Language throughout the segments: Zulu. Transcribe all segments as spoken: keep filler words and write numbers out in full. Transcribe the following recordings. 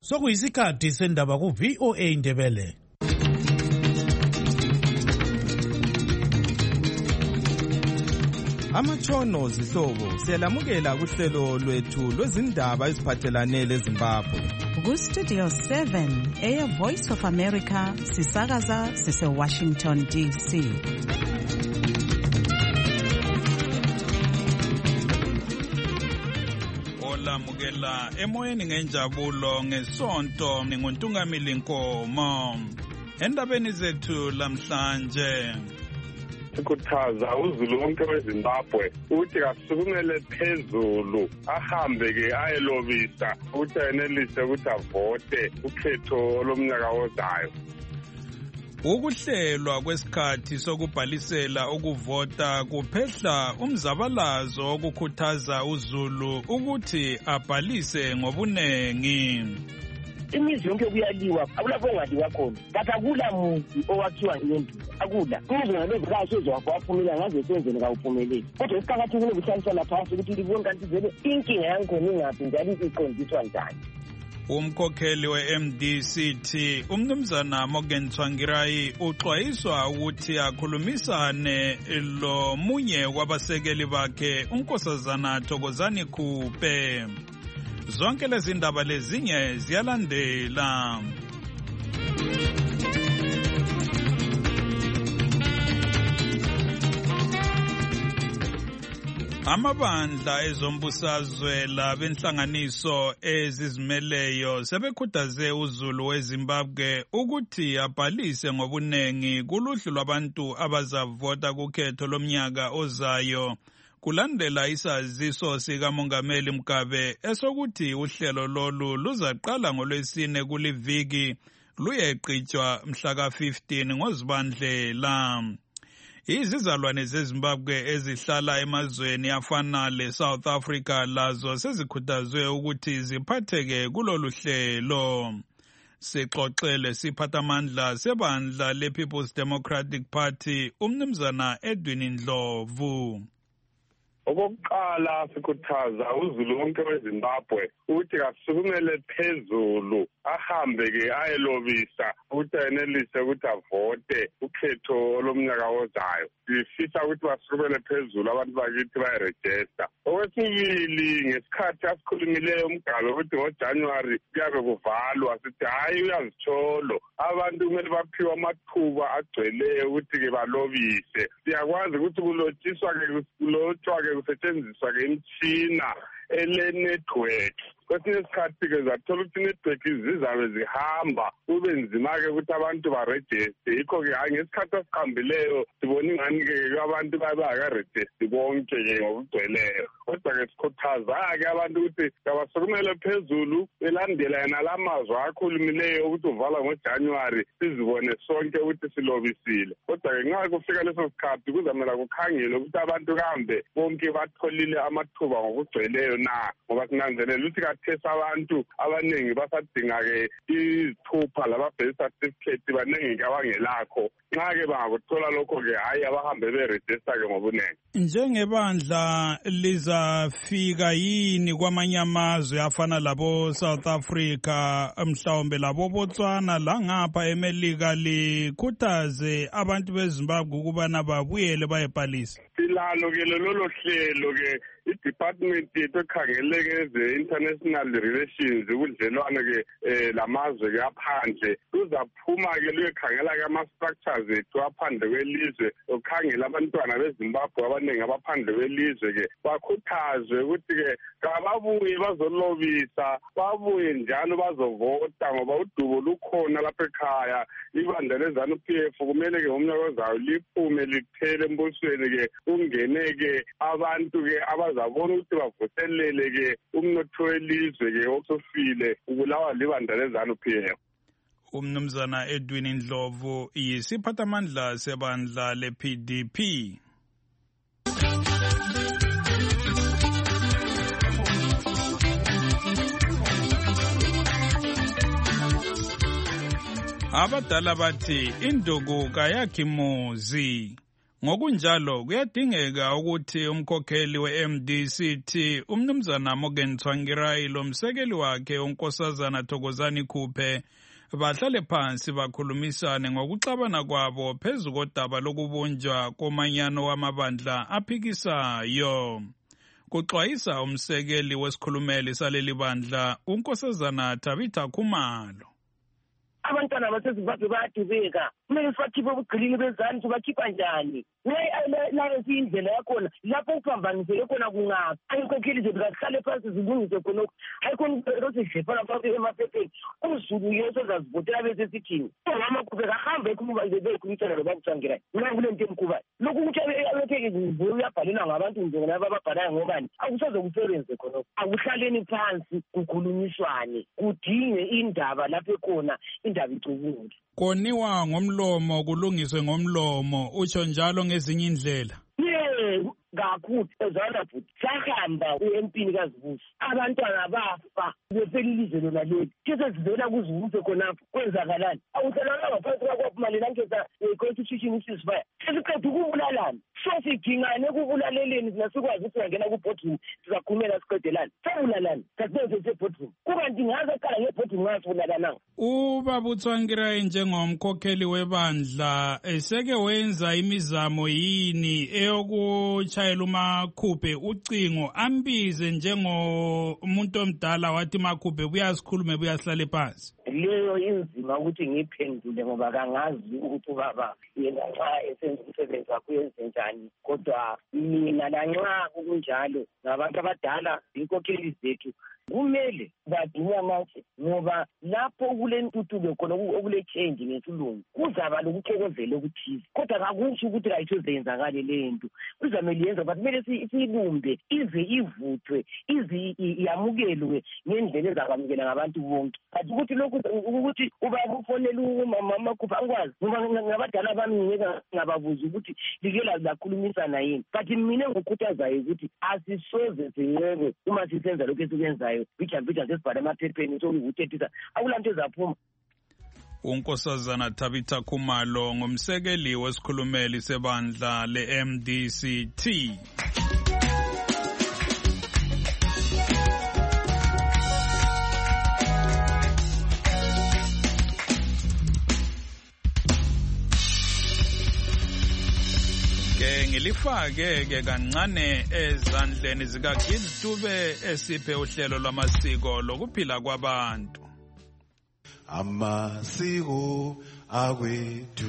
Sokuyisikhathi sendaba ku V O A Indebele. Amatshono zihlobo siyalamukela kuhlelo lwethu lwezindaba eziphathelane leZimbabwe. Ku Studio seven eya Voice of America sisakaza sise Washington D C. Olamukela emoyeni ngenjabulo ngesonto ninguntungamili Nkomo. Endabeni zethu lamhlanje sikhuthaza uZulu wonke weZimbabwe ukuthi kasukumele phezulu ahambe ke ayelobisa ukuthi ayenelise ukuthi avote ukhetho lomnyaka ozayo. Ukuhlelwa kwesikhathi sokubhalisela ukuvota kuphehla umzabalazo wokukhuthaza uZulu ukuthi abhalise ngobunengi. Imizi yonke kuyaliwa akulapho ongaliwa khona kata kula muzi owakhiwa ngenduku akula kuze ngalezi kahle ezowaphumelela ngaze senzele kawuphumeleli kodwa isiqakathekile ukuhlalisana phansi ukuthi libone kanti vele inkinga yankhona ingaphi njalo iqondiswa njani. Umkhokheli we-M D C T umnumzana Morgan Tsvangirai uxwayiswa ukuthi akhulumisane lo munye wabasekeli bakhe unkosazana Thokozani Khupe. Zonke lezi ndaba lezinye ziyalandela. Amabandla ezombusazwe labenhlanganiso ezizimeleyo sebekhuthaze uZulu weZimbabwe ukuthi abhalise ngobunengi kuluhlu lwabantu abazavota kukhetho lomnyaka ozayo. Kulandela isaziso sikaMongameli Mugabe esokuthi uhlelo lolu luzaqala ngolwesine kuliviki luyeqhitshwa mhla ka fifteen ngoZibandlela. Izizalwane zeZimbabwe ezihlala emazweni afana le-South Africa lazo sezikhuthazwe ukuthi ziphatheke kulolu hlelo. Sixoxele siphathamandla sebandla le-People's Democratic Party umnumzana Edwin Ndlovu. Okokuqala sikhuthaza uZulu wonke weZimbabwe ukuthi kasukumele phezulu ahambe ke ayelobisa ukuthi ayenelise ukuthi avote ukhetho lomnyaka ozayo. Sifisa ukuthi basukumele phezulu abantu bakithi bayeregister. Okwesibili ngesikhathi asikhulumileyo Mugabe ukuthi ngoJanuary kuyabe kuvalwa sithi hayi uyazitsholo abantu kumele baphiwe amathuba agcweleyo ukuthi ke balobise. Siyakwazi ukuthi kulotshiswa ke kulotshwa ke kusetshenziswa ke imtshina ele-network. Kwesinye isikhathi ke zathola ukuthi network zizabe zihamba kube nzima-ke ukuthi abantu barejiste. Yikho-ke hayi ngesikhathi esiqambileyo sibona ingani-ke abantu babakarejiste bonke-ke ngokugcweleyo. Kodwa-ke sikhuthaza-ke abantu ukuthi kabasukumele phezulu elandela yena la mazwi akhulumileyo ukuthi uvala ngoJanuwari sizibone sonke ukuthi silobisile. Kodwa-ke nxa kufika leso sikhathi kuzamela kukhangelwe ukuthi abantu kambe bonke batholile amathuba ngokugcweleyo na, ngoba sinanzelela ukuthi kathesa abantu abaningi basadinga-ke izithupha laba-birth certificate baningi abangelakho. Nxa-ke bangakuthola lokho-ke hayi abahambe berejista-ke ngobunengi. Njengebandla lizafika yini kwamanye amazwe afana labo South Africa mhlawumbe labo Botswana langapha eMelika likhuthaze abantu beZimbabwe ukubana babuyele bayebhalisa? Silalo-ke lolo hlelo-ke i-department yethu ekhangeleke ze-international relations ubudlelwane-ke um lamazwe-ke aphandle luzaphuma-ke luyekhangela-ke ama-structures ethu aphandle kwelizwe ukukhangela abantwana beZimbabwe abaningi abaphandle kwelizwe-ke bakhuthazwe ukuthi-ke kababuye bazolobisa babuye njalo bazovota ngoba udubo lukhona lapha ekhaya. Ibandla le-ZANU P F kumele-ke ngomnyaka ozayo liphume liphele embusweni-ke kungene-ke abantu-ke abazabona ukuthi bavuselele-ke umnotho welizwe-ke osofile ukulawa libandla le-ZANU P F. Umnumzana Edwin Ndlovu yisiphathamandla sebandla le-P D P. Abadala bathi induku kayakhi muzi. Ngokunjalo kuyadingeka ukuthi umkhokheli we-M D C T umnumzana Morgan Tsvangirai lomsekeli wakhe unkosazana Thokozani Khuphe bahlale phansi bakhulumisane ngokuxabana kwabo phezu kodaba lokubunjwa komanyano wamabandla aphikisayo. Kuxwayisa umsekeli wesikhulumeli saleli bandla unkosazana Tabitha Khumalo. Abantwana baseZimbabwe bayadubeka. Kumele sibakhiphe ubugqilini bezandla sibakhipha njani? Layo siyindlela yakhona lapho uphambaniseke khona kungaphi. Ayinkokheli zethu kazihlale phansi zilungise khonokho. Ayikhona rosidlephana phansi emaphepheni. UZulu yeso zazivotela bese sithini. Umama kube kahambe ekhuluma nje bekhulumisana noBakuTsvangirai. Mina kule nto emkhuba. Lokhu ukuthi abetheke kuvuyo uyabhalelwa ngabantu njengona ababhalayo ngobani. Akusaze kusebenze khonokho. Akuhlaleni phansi kukhulunyiswane. Kudinge indaba lapho khona indaba icubule. Koniwa ngomlomo kulungiswe ngomlomo utsho njalo ngezinye indlela. Yeah, kakhulu ezana futhi sahamba uempini kazibusi abantwana bafa beselilizwe lona leli sesizivela kuzumse khonapho kwenzakalani awuhlala ngaphansi kwakumalela nkeza constitution isizifaya sesiqeda ukubulalana sosidingane kubulaleleni nasikwazi ukuthi ngena ku boardroom sizakhulumela siqedelana sabulalana sasenze se boardroom kuba ndingaza qala nge boardroom ngasibulalana. Ubaba uTsvangirai njengomkhokheli webandla eseke wenza imizamo yini eyokuchayela uMakhuphe ucingo ambize njengomuntu omdala wathi Makhuphe buyasikhulume buyasihlale phansi? Leyo inzima ukuthi ngiphendule ngoba kangazi ukuthi ubaba yena nxa esenza umsebenzi wakhe uyenze njani, kodwa mina lanxa kunjalo ngabantu abadala inkokheli zethu kumele badinga manje ngoba lapho kule ntuthuko khona okule change ngesilungu kuzaba lokuxokozela okuthize, kodwa kakusho ukuthi kayithozenzakale lento kuzamele yenza but kumele siyibumbe ize ivuthwe ize yamukelwe ngendlela ezakwamukela ngabantu bonke. Kanti ukuthi lokhu ukuthi ubaba ufonela umama Makhuphe angikwazi ngoba ngabadala bami ngeke ngababuza ukuthi likela lakhulumisana yini, but mina ngokukhuthazayo ukuthi asisoze sincebe uma sisenza lokho esikwenzayo bichambija sesibhala emaphepheni sokuvuthethisa akulanto ezaphuma. Unkosazana Tabitha Khumalo ngumsekeli wesikhulumeli sebandla le-M D C T. Ngilifake ke kancane ezandleni zikaGil Dube esiphe uhlelo lwamasiko lokuphila kwabantu. Amasiko akwethu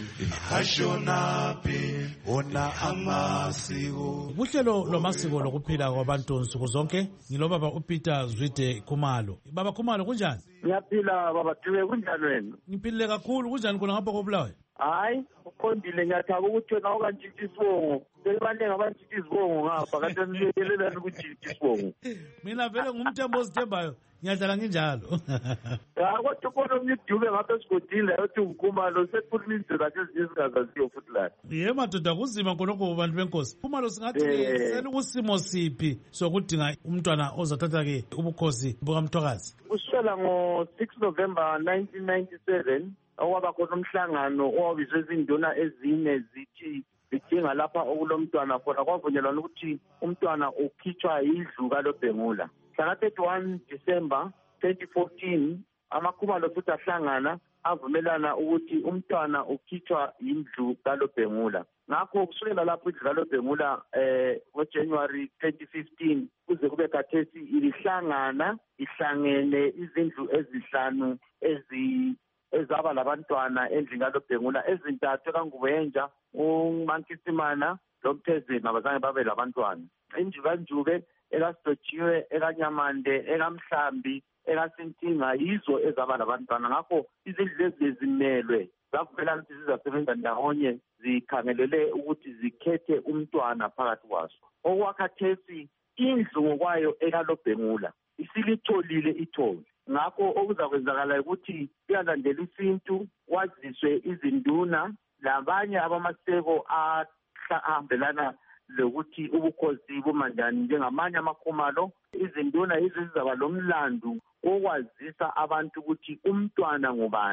ashonaphi ona amasiko. Uhlelo lwamasiko lokuphila kwabantu nsuku zonke ngilobaba uPeter Zwide Khumalo. Baba Khumalo kunjani? Ngiyaphila baba Dube kunjani wena? Ngiphilile kakhulu kunjani khona ngapha koBulawayo? Hayi uqondile ngiyathaba ukuthi wena ukantshitha isibongo sebanenge abantshitha isibongo ngapha kanti nilekelelani ukujitha isibongo. Mina vele ngumthembu ozithembayo ngiyahlala nginjalo. Ya kodwa khona omnye Dube ngapha esigodini yothi uKhumalo sephulile kahle ezingazaziyo futhi la. Ye madoda kuzima khonokho bantu benkosi. Khumalo singathi sele kusimo siphi sokudinga umntwana ozathatha ke ubukhosi bukaMthwakazi. Kusukela ngo six November nineteen ninety-seven okwaba khona umhlangano owabizwe izinduna ezine zithi zidinga lapha okulomntwana khona kwavunyelwana ukuthi umntwana ukhitshwa yidlu kaLobhengula. Mhla thirty-one December twenty fourteen amaKhumalo futhi ahlangana avumelana ukuthi umntwana ukhitshwa yindlu kaLobhengula. Ngakho kusukela lapho indlu kaLobhengula eh ngoJanuary twenty fifteen kuze kube khathesi ilihlangana ihlangene izindlu ezihlanu ezi ezaba labantwana endlini kaLobhengula ezintathu kangubenja uMankisimana loMthezeni abazange babe labantwana. Indlu kaNjube ekaSidotshiwe ekanyamande ekamhlambi ekasintinga yizo ezaba labantwana. Ngakho izindlu lezi zimelwe zavumelana ukuthi zizasebenza ndawonye zikhangelele ukuthi zikhethe umntwana phakathi kwazo. Okwakhathesi indlu ngokwayo ekaLobhengula isilitholile ithole. Ngakho okuzakwenzakala ukuthi kuyalandela isintu kwaziswe izinduna labanye abamaseko ahambelana lokuthi ubukhosi bumanjani njengamanye amaKhumalo. Izinduna yizo zizaba lomlandu okwazisa abantu ukuthi umntwana ngubani.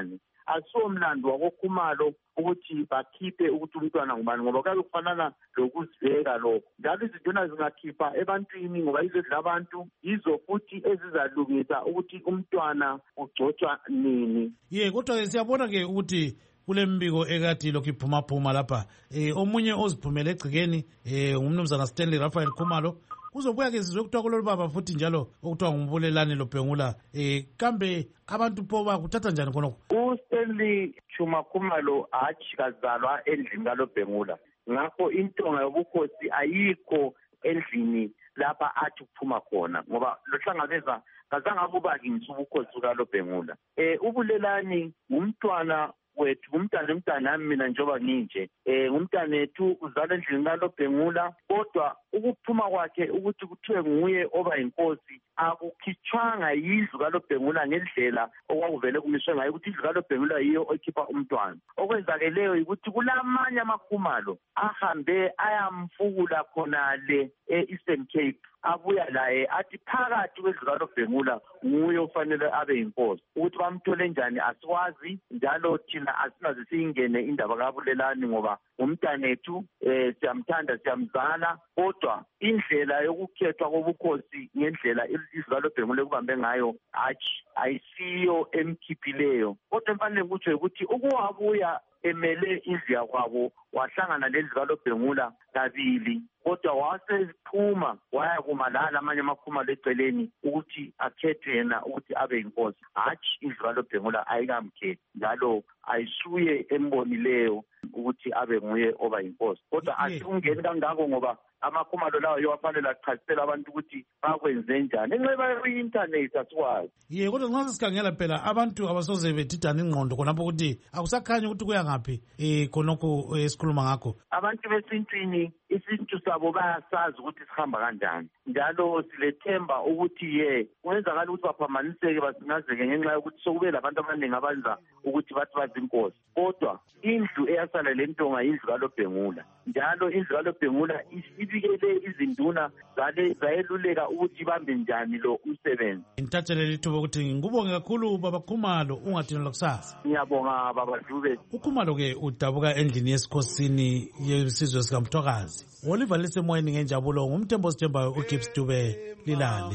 asiwomlando wakoKhumalo ukuthi bakhiphe ukuthi umntwana ngubani, ngoba kuyabe kufanana lokuzibeka lokho. Njalo izinduna zingakhipha ebantwini ngoba yizo ezidla abantu, yizo futhi ezizalungisa ukuthi umntwana ugcotshwa nini. Ye, kodwa siyabona-ke ukuthi kule mbiko ekade lokhu iphumaphuma lapha eh omunye oziphumele egcikeni eh ngumnumzana Stanley Raphael Khumalo. Kuzobuya-ke sizwe kuthiwa kulolu baba futhi njalo okuthiwa ngumbulelane loBhengula. Eh kambe abantu pho bakuthatha njani khonokho? uStanley Chuma Khumalo hatshi kazalwa endlini kaloBhengula, ngakho intonga yobukhosi ayikho endlini lapha athi kuphuma khona, ngoba lohlangabeza kazange akubaki ngisubukhosini kaloBhengula. Eh ubulelani ngumntwana wethu, ngumntana umntana nami mina njengoba nginje, eh ngumntana wethu uzalwa endlini kaloBhengula, kodwa ukuphuma kwakhe ukuthi kuthiwe nguye oba inkosi akukhitshwanga yindlu kaloBhengula ngendlela okwakuvele kumiswe ngayo ukuthi indlu kaloBhengula yiyo okhipha umntwana. Okwenzakeleyo ukuthi kulamanye amaKhumalo ahambe ayamfukula khonale e-Eastern Cape, abuya laye athi phakathi kwendlu kaloBhengula nguye ofanele abe inkosi. Ukuthi bamthole njani asikwazi, njalo thina asinaze siyingene indaba kabulelani ngoba umntanethu eh siyamthanda siyamzala, kodwa indlela yokukhethwa kobukhosi ngendlela izwe kaloBhengula kubambe ngayo hatshi ayisiyo emkhiphileyo. Kodwa mfanele kutsho ukuthi ukuwabuya emele indlu yakwabo wahlangana lendlu kaloBhengula kabili, kodwa wasephuma waya kumalala amanye amaKhumalo eceleni ukuthi akhethwe yena ukuthi abe inkosi, hatshi indlu kaloBhengula ayikamkhethi, njalo ayisuye embonileyo ukuthi abe nguye oba inkosi. Kodwa asingeni kangako ngoba amaKhumalo lawo yowafanele achasisela abantu ukuthi bakwenze njani enxeba kwi-internet asikwazi. Ye, kodwa nxa sikhangela phela abantu abasoze bethidana ingqondo khonapho ukuthi akusakhanyi ukuthi kuya ngaphi eh khonokho esikhuluma ngakho. Abantu besintwini isintu sabo bayasazi ukuthi sihamba kanjani, njalo silethemba ukuthi ye kwenzakala ukuthi baphamaniseke basingazeke ngenxa yokuthi sokube labantu abaningi abenza ukuthi bathi bazinkosi. Kodwa indlu eyasala lentonga indlu kaloBhengula, njalo indlu kaloBhengula ibikele izinduna zale zayeluleka ukuthi ibambe njani lo umsebenzi. Ngithathele lithuba ukuthi ngikubonge kakhulu baba Khumalo, ungathini lokusasa. Ngiyabonga baba Dube. uKhumalo-ke udabuka endlini yesikhosini yesizwe sikaMthwakazi. Oliver lisemoyeni ngenjabulo, ngumthembo sithembayo uGibbs Dube lilale.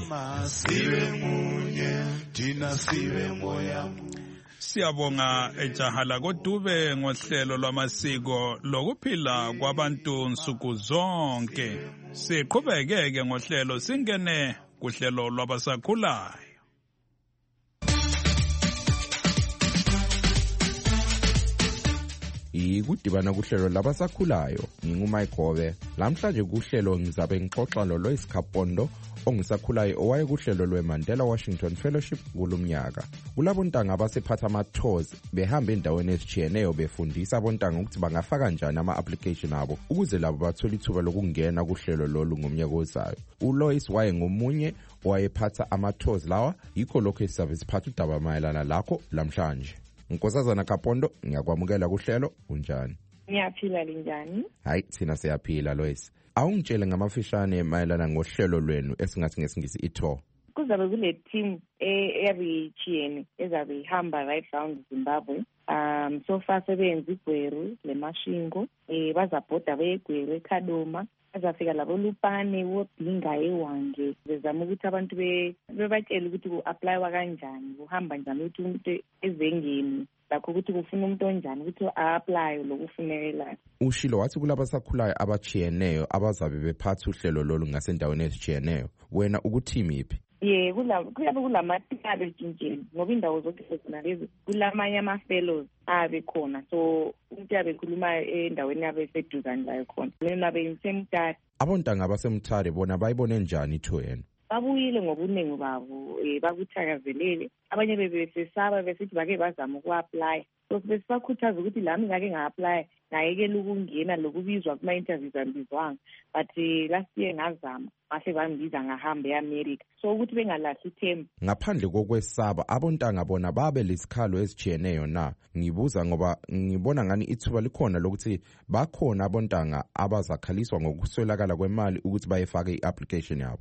Siyabonga ejahala koDube ngohlelo lwamasiko lokuphila kwabantu nsuku zonke. Siqhubekeke ngohlelo singene kuhlelo lwabasakhulayo. Ikudibana kuhlelo labasakhulayo, ngingumike Gobe. Lamhlanje kuhlelo ngizabe ngixoxa loLois Khapondo ongisakhulayo owaye kuhlelo lweMandela Washington Fellowship kulumnyaka. Kulabo ntanga abasephatha ama-tours behamba endaweni ezitshiyeneyo befundisa abontanga ukuthi bangafaka njani ama-application abo ukuze labo bathole ithuba lokungena kuhlelo lolu ngomnyaka ozayo. uLois waye ngomunye owayephatha ama-tours lawa, yikho lokho esizabe siphatha udaba mayelana lakho lamhlanje. Nkosazana Khapondo, ngiyakwamukela kuhlelo, unjani? Ngiyaphila linjani? Hayi, thina siyaphila Lois. Awungitshele ngamafishane mayelana ngohlelo lwenu esingathi ngesingisi i-tour. Kuzabe kule team eyabichiyene ezabe ihamba right round Zimbabwe. Um so far sebenza iGweru leMashingo, eh bazabhoda beGweru eKhadoma, bazafika labo Lupane wobhinga eWange. Bezama ukuthi abantu bebatshela ukuthi ku-applywa kanjani, kuhamba njani ukuthi umuntu ezengeni lakho ukuthi kufuna umuntu onjani ukuthi a-apply lokufunekelayo. Ushilo wathi kulabasakhulayo abachiyeneyo abazabe bephatha uhlelo lolu ngasendaweni ezichiyeneyo. Wena ukuthimi iphi? Ye, kula kuyabe kulamathikabe ejinjeni ngoba indawo zonke zona lezi kulamanye ama-fellows abe khona, so umuntu yabe khuluma endaweni yabe seduzane layo khona lena beyisemthatha. Abontanga basemthare bona bayibone njani ithour yenu? Babuyile ngobuningi babo eh bakuthakazelele, abanye bebesesaba besithi bake bazama uku-apply, so besibakhuthaza ukuthi lami ngake nga-apply ngayekela ukungena lokubizwa kuma-interviews ambizwanga, but last year ngazama base bangibiza ngahamba e-America, so ukuthi bengalahli ithemba. Ngaphandle kokwesaba, abontanga bona babe lesikhalo ezichiyeneyo na? Ngibuza ngoba ngibona ngani ithuba likhona lokuthi bakhona abontanga abazakhaliswa ngokuswelakala kwemali ukuthi bayefake i-application yabo. Hayi,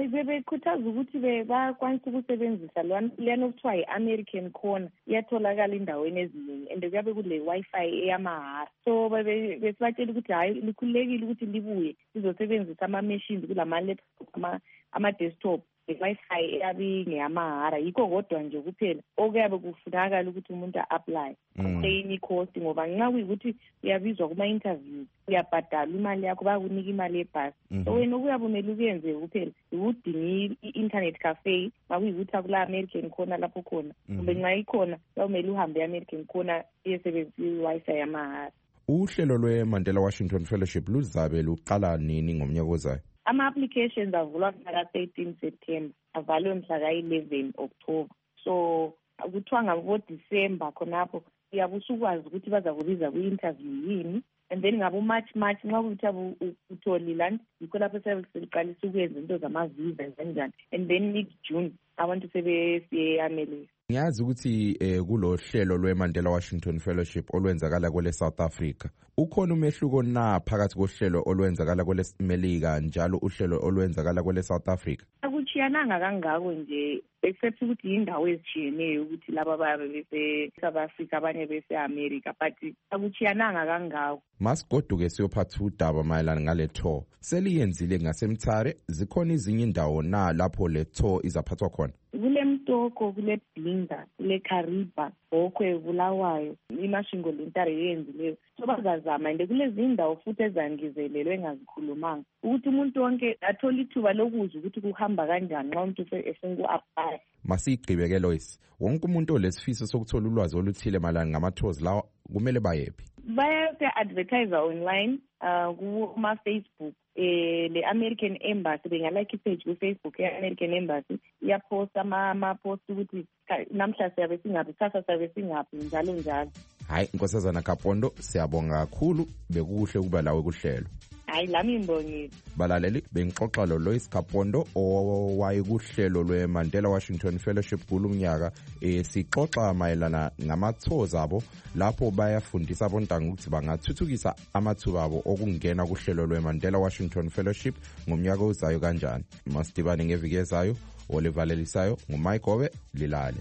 hayi bebekhuthaza ukuthi bakwanisa ukusebenzisa leyana okuthiwa yi-American Corner iyatholakala endaweni eziningi and kuyabe kule Wi-Fi eyamahhala. So besibatshela ukuthi hayi likhululekile ukuthi libuye lizosebenzisa ama-machines kulama-laptop ama-desktop i-Wi-Fi eyabi ngeyamahhala. Yikho kodwa nje kuphela okuyabe kufunakala ukuthi umuntu a-apply paying cost, ngoba nxa kuyikuthi uyabizwa kuma-interviews uyabhadala imali yakho bayakunika imali yebhasi. So wena okuyabe umele ukuyenze kuphela ukudinga i-internet cafe makuyikuthi akula-American Corner lapho khona, kumbe nxa ikhona kumele uhambe e-American Corner iyesebenzisa i-Wi-Fi yamahhala. Uhlelo lwe-Mandela Washington Fellowship luzabe luqala nini ngomnyaka ozayo? Ama-applications avulwa mhlaka thirteen September, avalwe mhlaka eleven October. So kuthiwa ngabo-December khonapho uyabe usukwazi ukuthi bazakubiza kwi-interview yini, and then ngabo-March March nxa kuyukuthi utholile and yikho lapho seliqalisa ukwenza into zama-visa kanjani, and then mid-June abantu sebesiye e-America. Ngiyazi ukuthi eh, kulo hlelo lwe-Mandela Washington Fellowship olwenzakala kwele South Africa ukhona umehluko na phakathi kohlelo olwenzakala kwele Melika njalo uhlelo olwenzakala kwele South Africa? Akuchiyananga kangako nje, except ukuthi indawo ezitshiyeneyo ukuthi laba babe bese South Africa abanye bese America, but akuchiyananga kangako. Masigoduke siyophatha udaba mayelana ngale tour. Seliyenzile ngasemthare, zikhona izinye indawo na lapho le tour izaphathwa khona? Kule Mtoko, kule Blinda, kule Kariba, Bokwe, Bulawayo, imashingo lentare yenzileyo. So bazazama ende kulezi indawo futhi ezangizelelwe engazikhulumanga ukuthi umuntu wonke athola ithuba lokuzwa ukuthi kuhamba kanjani nxa umuntu efuna uku-apply. Masigqibe-ke Lois, wonke umuntu olesifiso sokuthola ulwazi oluthile malana ngama-tours lawa kumele bayephi? Baya-advertise online uh, kuma-Facebook. Eh, le American Embassy bengalike ipage ku-Facebook ye-American Embassy iyaposta ama-post ukuthi namhla siyabe singaphi, kusasa siyabe singaphi, njalo njalo. Hayi Nkosazana Kapondo, siyabonga kakhulu, bekuhle ukuba lawe kuhlelo. Hayi lami ngibongile. Balaleli, bengixoxa lo Lois Kapondo owaye kuhlelo lwe-Mandela Washington Fellowship kulumnyaka. Eh sixoxa mayelana ngama-tours abo lapho bayafundisa abontanga ukuthi bangathuthukisa amathuba abo okungena kuhlelo lwe-Mandela Washington Fellowship ngomnyaka ozayo kanjani. Masidibane ngeviki ezayo, olivalelisayo nguMike Gobe, Lilale.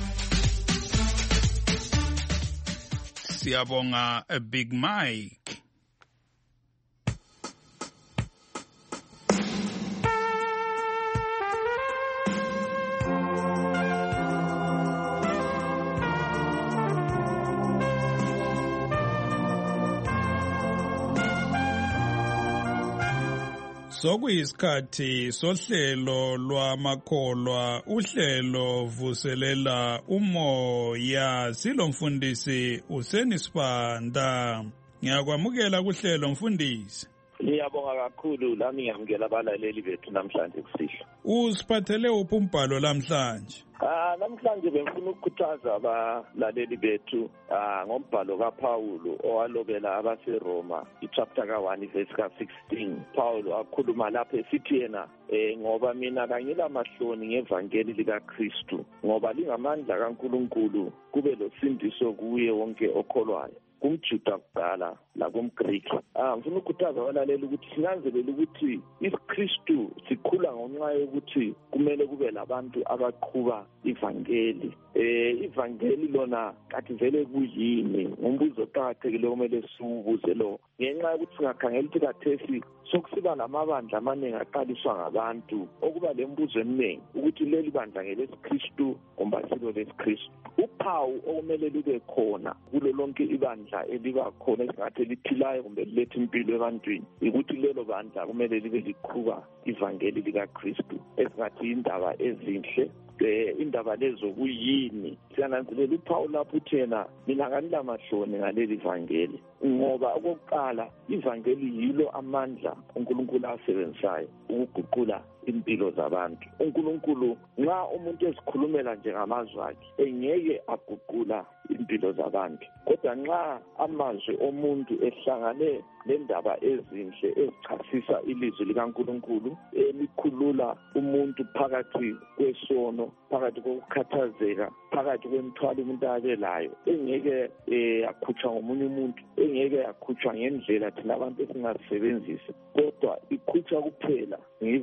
Siyabonga Big Mike. Sokuyisikhathi sohlelo lwamakholwa, uhlelo vuselela umoya. Silomfundisi uSenisibanda. Ngiyakwamukela kuhlelo mfundisi. Ngiyabonga kakhulu, lami ngiyamukela abalaleli bethu namhlanje kusihlwa. Usiphathele uphi umbhalo namhlanje? Ah namhlanje bengifuna ukukhuthaza abalaleli bethu ah ngombhalo kaPaulo owalobela abaseRoma ichapter ka one verse ka sixteen. Paulo akhuluma lapha esithi yena eh ngoba mina kangila mahloni ngevangeli likaKristu, ngoba lingamandla kaNkulunkulu kube losindiso kuye wonke okholwayo, kumJuda kuqala lakumGriki. Ah ngifuna ukukhuthaza abalaleli ukuthi sinanzelele ukuthi iKristu sikhula ngenxa yokuthi kumele kube labantu abaqhuba ivangeli. Eh ivangeli lona kathi vele kuyini? Ngumbuzo oqhakathekile okumele siwubuze lo. Ngenxa yokuthi singakhangela ukuthi kathesi sokusiba lamabandla amaningi aqaliswa ngabantu, okuba lembuzo eminingi ukuthi leli bandla ngelesikristu kumbe silo lesikristu. Uphawu okumele libe khona kulo lonke ibandla eliba khona esingathi liphilayo kumbe lilethe impilo ebantwini, ukuthi lelo bandla kumele libe liqhuba ivangeli likaKristu, esingathi indaba ezinhle. Eh indaba lezo kuyini? Siyananzelela uPaul lapho uthena mina kanila mahloni ngaleli ivangeli, ngoba okokuqala ivangeli yilo amandla uNkulunkulu asebenzayo ukuguqula impilo zabantu. uNkulunkulu nxa umuntu ezikhulumela nje ngamazwi akhe engeke aguqula impilo zabantu, kodwa nxa amazwi omuntu ehlangane lendaba ezinhle ezichasisa ilizwi likaNkulunkulu elikhulula umuntu phakathi kwesono, phakathi kokukhathazeka, phakathi kwemithwalo umuntu abelayo, engeke yakhutshwa ngomunye umuntu, engeke yakhutshwa ngendlela thina abantu esingazisebenzisa, kodwa ikhutshwa kuphela ngevangeli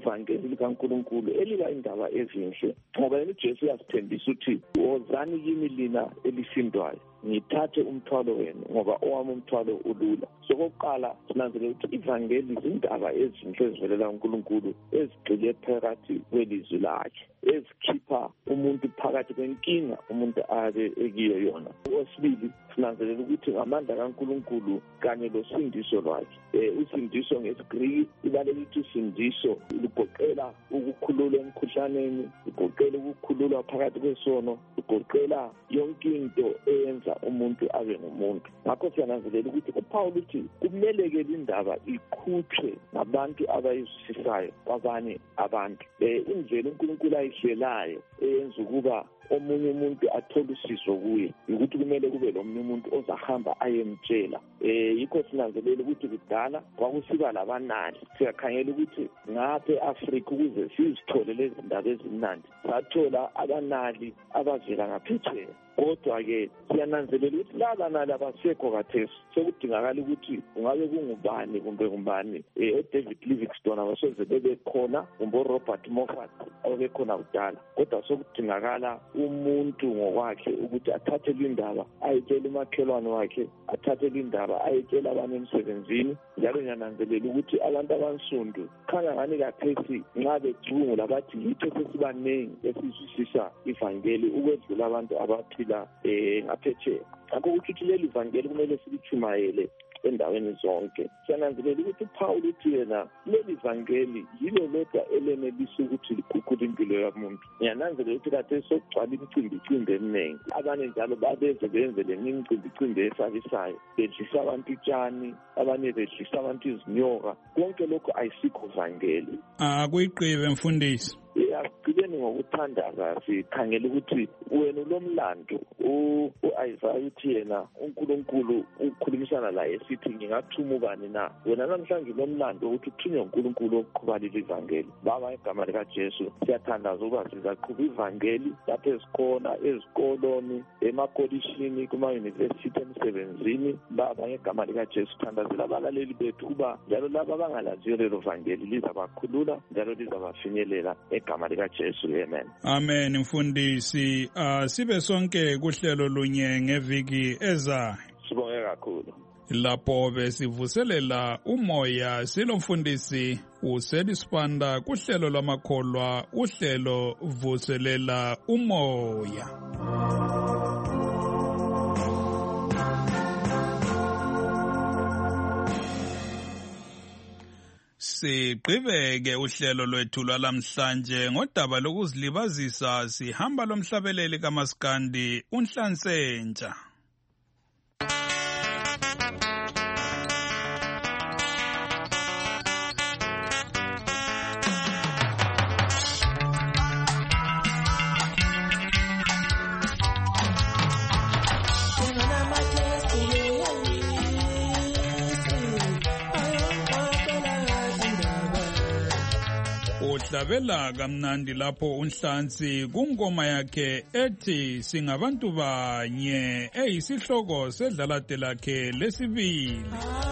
likaNkulunkulu elika indaba ezinhle ngoba yena uJesu uyasithembisa ukuthi wozani kimi lina elisindwayo ngithathe umthwalo wenu ngoba owami umthwalo ulula. Sokokuqala sinanzelela ukuthi ivangeli izindaba ezinhle ezivelela uNkulunkulu ezigxile phakathi kwelizwi lakhe, ezikhipha umuntu phakathi kwenkinga umuntu abe ekiyo yona. Okwesibili sinanzelela ukuthi ngamandla kaNkulunkulu kanye losindiso lwakhe. Eh usindiso ngesiGriki ibaleka ukuthi usindiso lugoqela ukukhululwa emkhuhlaneni, lugoqela ukukhululwa phakathi kwesono, lugoqela yonke into eyenza umuntu abe ngumuntu. Ngakho siyananzelela ukuthi uPaul uthi kumele-ke indaba iqhutshwe ngabantu abayizwisisayo kwabanye abantu. Eh indlela uNkulunkulu ayihlelayo eyenza ukuba omunye umuntu athole usizo kuye ukuthi kumele kube lo munye umuntu ozahamba ayemtshela. Eh yikho sinanzelela ukuthi kudala kwakusiba labanali, siyakhangela ukuthi ngapha eAfrika ukuze sizithole lezi ndaba ezimnandi sathola abanali abavela ngaphetsheya. Kodwa-ke siyananzelela ukuthi laba nali abasekho kathesi, sekudingakala ukuthi ungabe kungubani kumbe kumbani eh uDavid Livingstone abasoze bebe khona kumbe uRobert Moffat obekhona kudala, kodwa sekudingakala umuntu ngokwakhe ukuthi athathe indaba ayitshele umakhelwane wakhe, athathe indaba ayitshele abantu emsebenzini. Njalo ngiyananzelela ukuthi abantu abansundu khanga ngani kathesi nxa becubungula bathi yitho sesibanengi esizwisisa ivangeli ukwedlula abantu abaphila eh ngaphetsheya. Ngakho ukuthi leli ivangeli kumele silichumayele endaweni zonke. Siyananzelela ukuthi uPaul uthi yena leli ivangeli yilo lodwa elenelisa ukuthi liguqule impilo yomuntu. Ngiyananzelela ukuthi kade sokugcwala imicimbi icimbi eminingi, abanye njalo babeze benze le micimbi icimbi esabisayo, bedlisa abantu utshani, abanye bedlisa abantu izinyoka. Konke lokho ayisikho ivangeli. Ah kuyiqibe mfundisi. Yaqhubeni ngokuthandaza sikhangela ukuthi wena lomlando uIsaiah uthi yena uNkulunkulu ukukhulumisana la esithi ngingathuma ubani na. Wena namhlanje lomlando ukuthi uthunywe uNkulunkulu ukuqhubala ivangeli. Baba igama lika Jesu siyathandaza ukuba sizaqhuba ivangeli lapho esikhona ezikoloni, emakolishini, kuma university, emsebenzini. Baba igama lika Jesu thandazela abalaleli bethu kuba njalo laba abangalaziyo lelo vangeli lizabakhulula njalo lizabafinyelela egama lika Jesu. Amen. Amen mfundisi. Uh, sibe sonke kuhlelo lunye ngeviki eza. Sibonge kakhulu. Lapho besivuselela umoya silomfundisi uSeli Sibanda kuhlelo lwamakholwa uhlelo vuselela umoya. Siqhubeke uhlelo lwethu lwalamhlanje ngodaba lokuzilibazisa. Sihamba lomhlabeleli kaMaskandi uNhlansentsha. Udlabela kamnandi lapho uNhlansi kungoma yakhe ethi singabantu banye eyisihloko sedlalate lakhe lesibili.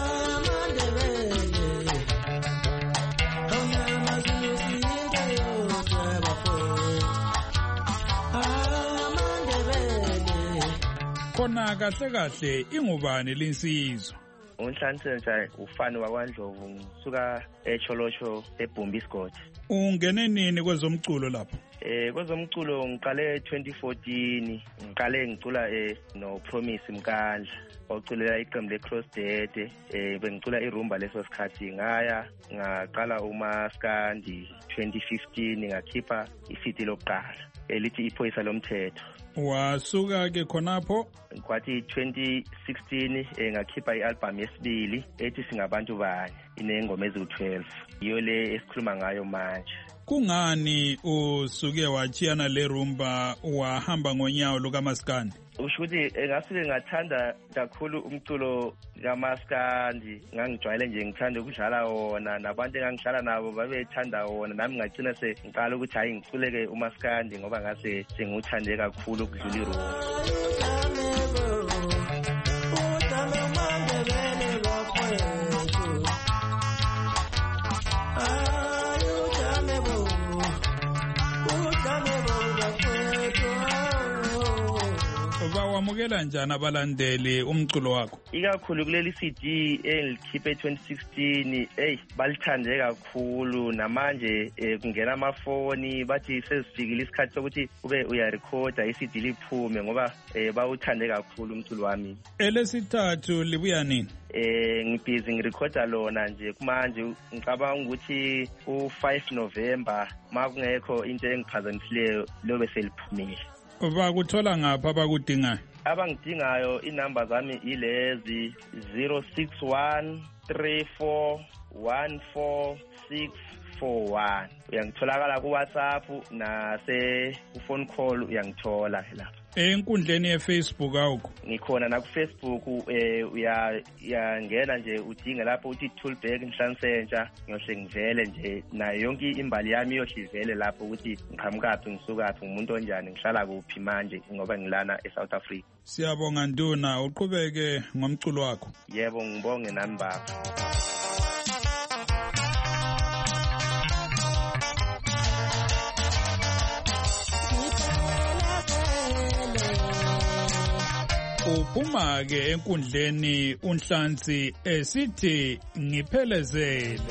Khona kahle kahle ingubani linsizwa. uNhlansentsha ufani wakwaNdlovu ngisuka eCholosho eBhumbisigodi. Ungene nini kwezomculo lapho? Eh kwezomculo ngiqale twenty fourteen, ngiqale ngicula eh no Promise Mkandla oculela iqembu leCross Dead. Eh bengicula irumba leso sikhathi ngaya ngaqala uMaskandi twenty fifteen ngakhipha ifiti lokuqala elithi iphoyisa lomthetho. Wasuka ke khonapho kwathi twenty sixteen ngakhipha ialbum yesibili ethi singabantu banye inengoma eziwu twelve, iyo le esikhuluma ngayo manje. Kungani usuke wachiyana le rumba wahamba ngonyawo lukaMaskandi? Ushuthi ngasuke ngathanda kakhulu umculo kaMaskandi, ngangijwayele nje ngithanda ukudlala wona, nabantu engangihlala nabo babethanda wona, nami ngagcina sengiqala ukuthi hayi ngiculeke uMaskandi ngoba ngase sengiuthande kakhulu ukudlula irumba. bawamukela njani abalandeli umculo wakho? Ikakhulu kuleli C D engilikhiphe twenty sixteen, hey balithande kakhulu namanje kungena amafoni bathi sesifikile isikhathi sokuthi ube uyarecorda i C D liphume ngoba bawuthande kakhulu umculo wami. Elesithathu libuya nini? Eh ngibhizi ngirecorda lona nje kumanje ngicabanga ukuthi ku five November makungekho into engiphazamisileyo lobe seliphumile. Bakuthola ngapha abakudingayo? Abangidingayo inamba zami ilezi zero six one three four one four six four one. Uyangitholakala ku WhatsApp nase ku phone call uyangithola lapha. Enkundleni ye-Facebook awukho? Ngikhona na ku Facebook eh uya uyangena nje udinga lapho uthi Toolback Nhlansentsha ngiyohle ngivele nje nayo yonke imbali yami yohlivele lapho ukuthi ngiqhamukaphi ngisukaphi ngumuntu onjani ngihlala kuphi manje ngoba ngilana eSouth Africa. Siyabonga Nduna, uqhubeke ngomculo wakho. Yebo ngibonge nami baba. Uphuma ke enkundleni uNhlansi esithi ngiphelezele.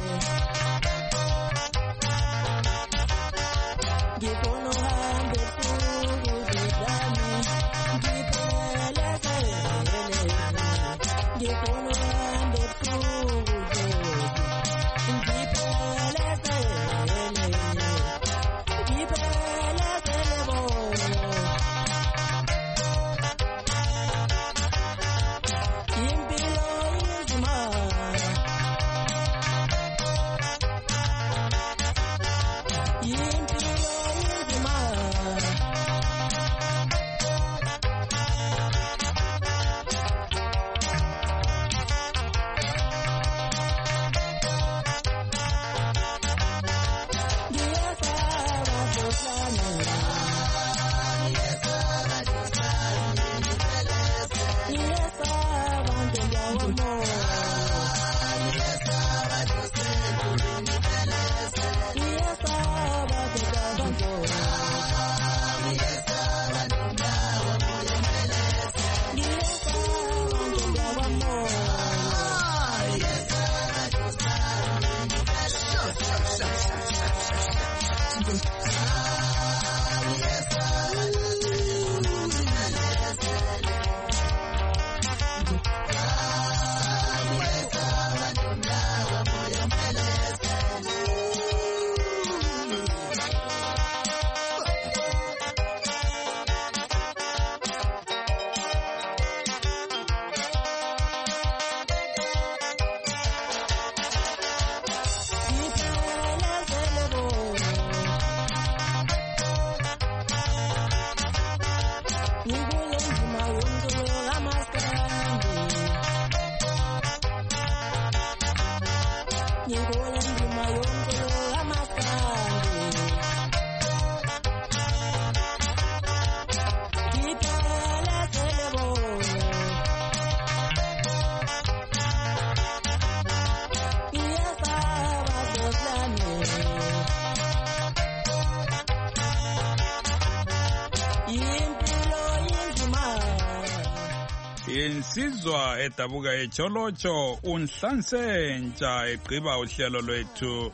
Insizwa edabuka ejolotsho uNhlansentsha egqiba uhlelo lwethu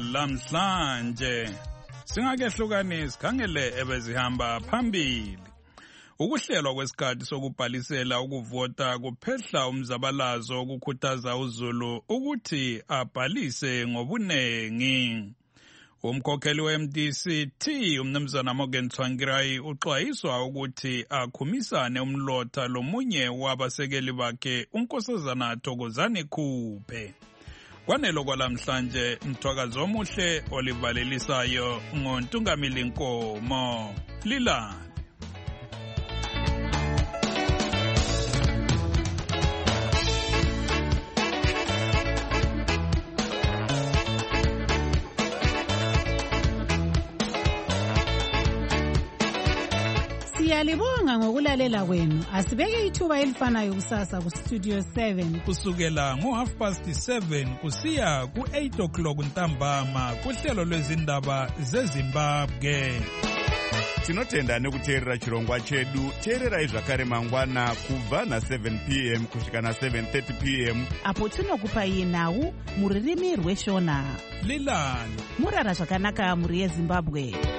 lwalamhlanje. Singakehlukanisi sikhangele ebezihamba phambili. Ukuhlelwa kwesikhathi sokubhalisela ukuvota kuphehla umzabalazo okukhuthaza uZulu ukuthi abhalise ngobunengi. Umkhokheli we-M D C T umnumzana Morgan Tsvangirai uxwayiswa ukuthi akhumisane umlotha lomunye wabasekeli bakhe uNkosazana Thokozani Khuphe. Kwanelo kwalamhlanje mthwakazi omuhle olivalelisayo ngoNtungamili Nkomo. Lila Siyalibonga ngokulalela kwenu. Asibeke ithuba elifanayo kusasa ku Studio seven. Kusukela ngo half past seven kusiya ku eight o'clock ntambama kuhlelo lwezindaba zeZimbabwe. tinotenda nekuteerera chirongwa chedu. Teererai zvakare mangwana kubva na-seven p m kusvika na-seven thirty p m apo tinokupai nhau muririmi rweshona. Lilani murara zvakanaka muri yeZimbabwe.